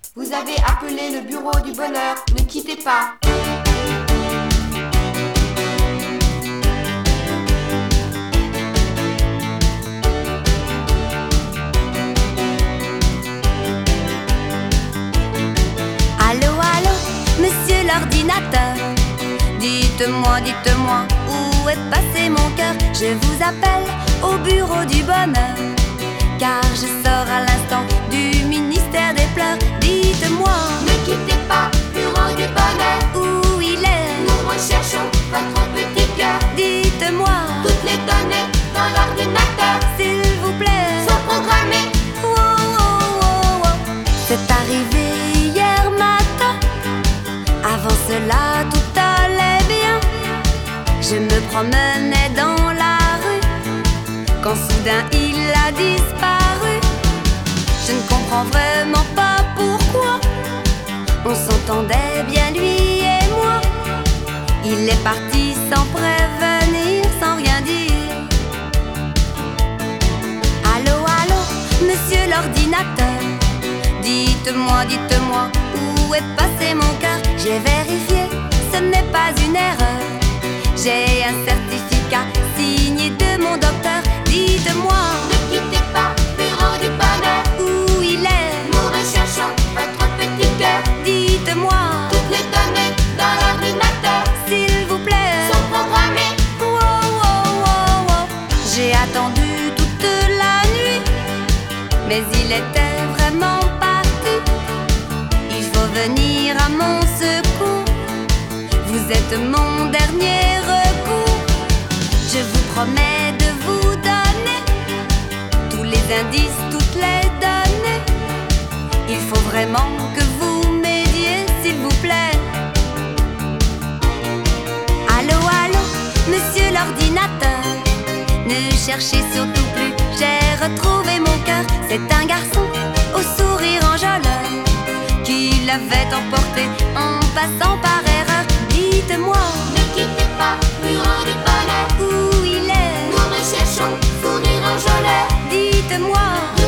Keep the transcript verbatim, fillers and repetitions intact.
Vous avez appelé le bureau du bonheur, ne quittez pas. Allô, allô, monsieur l'ordinateur. Dites-moi, dites-moi, où est passé mon cœur? Je vous appelle au bureau du bonheur, car je sors à l'instant du ministère des pleurs. Dites-moi, Ne quittez pas, bureau du bonheur. où il est? Nous recherchons votre petit cœur. Dites-moi, Toutes les données dans l'ordinateur s'il vous plaît. sont programmées. Oh, oh, oh, oh. C'est arrivé hier matin. Avant cela, tout allait bien. Je me promenais dans la rue, quand soudain il a disparu. Je ne comprends vraiment pas pourquoi. On s'entendait bien lui et moi. Il est parti sans prévenir, sans rien dire. Allô, allô, monsieur l'ordinateur. Dites-moi, dites-moi, où est passé mon cœur? J'ai vérifié, ce n'est pas une erreur. J'ai un certificat signé de mon docteur. Dites-moi, Ne quittez pas, bureau du bonheur. où il est? Nous recherchons votre petit cœur. Dites-moi, Toutes les données dans l'ordinateur s'il vous plaît. sont programmées. Wow, wow, wow, wow. J'ai attendu toute la nuit, mais il était vraiment parti. Il faut venir à mon secours. Vous êtes mon dernier recours. Je vous promets de vous donner tous les indices, toutes les données. Il faut vraiment que vous m'aidiez, s'il vous plaît. Allô, allô, monsieur l'ordinateur. Ne cherchez surtout plus, j'ai retrouvé mon cœur. C'est un garçon au sourire enjôleur qui l'avait emporté en passant par erreur. Dites-moi, Ne quittez pas, bureau du bonheur. où il est? Nous recherchons sourire enjôleur. Dites-moi,